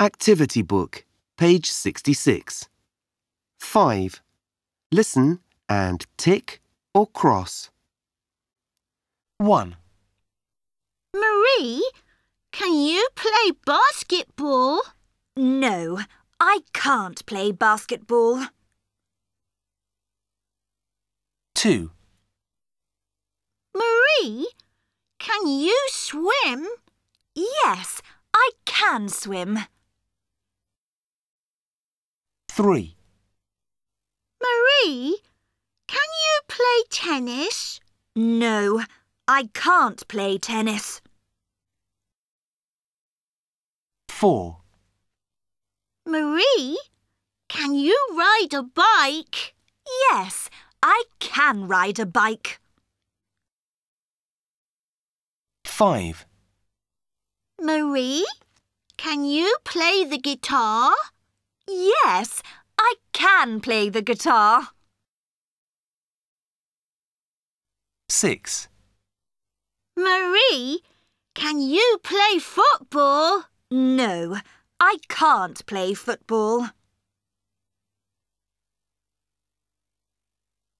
Activity book, page 66. 5. Listen and tick or cross. 1, Marie, can you play basketball? No, I can't play basketball. 2, Marie, can you swim? Yes, I can swim. 3, Marie, can you play tennis? No, I can't play tennis. 4, Marie, can you ride a bike? Yes, I can ride a bike. 5, Marie, can you play the guitar? Yes, I can play the guitar. 6, Marie, can you play football? No, I can't play football.